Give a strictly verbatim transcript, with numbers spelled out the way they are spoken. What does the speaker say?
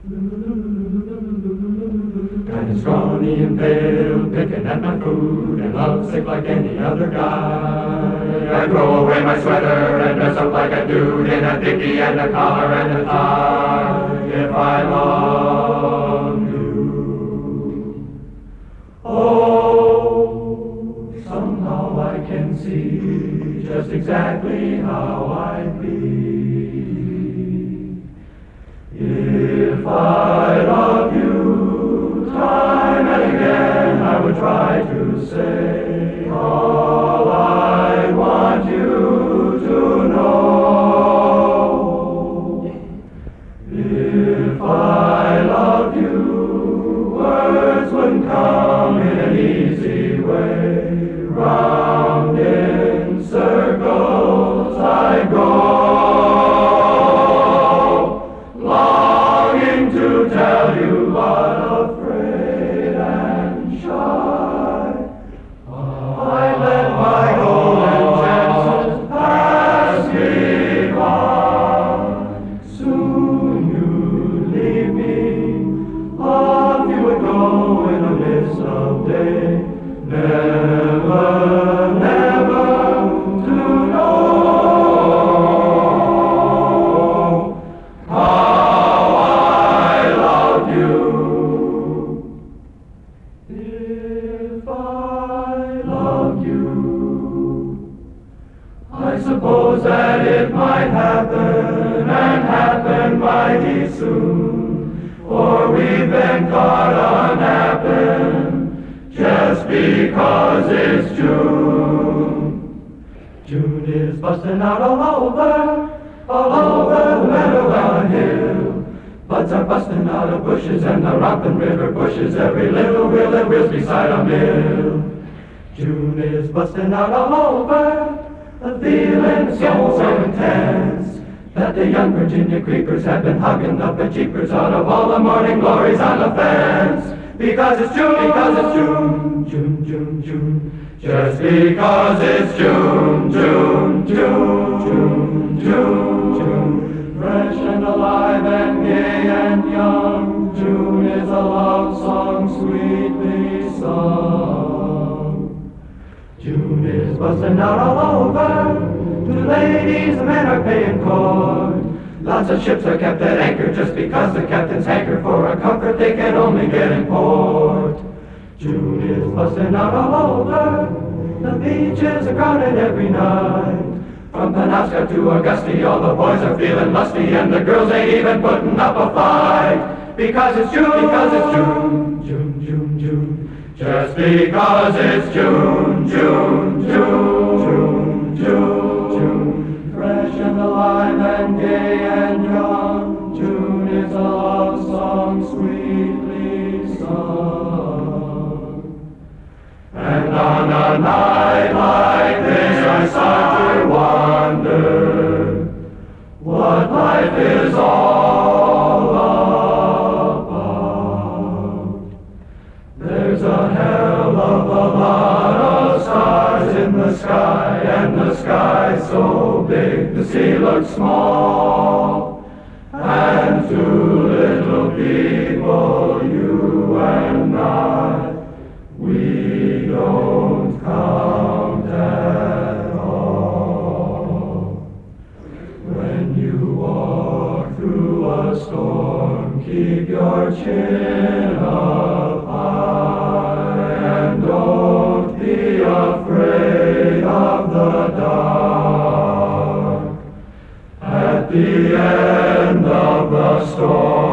Kinda scrawny and pale, picking at my food, and lovesick like any other guy. I throw away my sweater and dress up like a dude in a dickie and a collar and a tie. If I love you, oh, somehow I can see just exactly how I'd be. If I love you, time and again I would try to say all I want you to know. If I loved you, words wouldn't come in an easy way. Round in circles I go, to tell you but afraid and shy. I let my golden chances pass me by. Soon you'd leave me, off you would go in a mist of day. Never, never to know if I loved you. I suppose that it might happen, and happen mighty soon, for we've been caught a-napping just because it's June. June is busting out all over, all over the meadow and hill. Buds are busting out of bushes and the romping river bushes every little wheel that wheels beside a mill. June is busting out all over, the feeling so, so intense that the young Virginia creepers have been hugging the bejeepers out of all the morning glories on the fence. Because it's June, because it's June, June, June, June. Just because it's June, June, June, June, June, June. Fresh and alive and gay and young, June is a love song sweetly sung. June is busting out all over, to ladies the men are paying court. Lots of ships are kept at anchor just because the captains hanker for a comfort they can only get in port. June is busting out all over, the beaches are crowded every night. From Penobscot to Augusta, all the boys are feeling lusty, and the girls ain't even putting up a fight. Because it's June, because it's June, June, June, June. Just because it's June, June, June, June, June, June. Fresh and alive and gay and young, June is a love song sweetly sung. And on a night like this I start to wonder what life is all about. There's a hell of a lot of stars in the sky, and the sky so big the sea looks small. And two little people, you and I, we don't count at all. When you walk through a storm, keep your chin up high, and don't be afraid of the dark. At the end of the storm,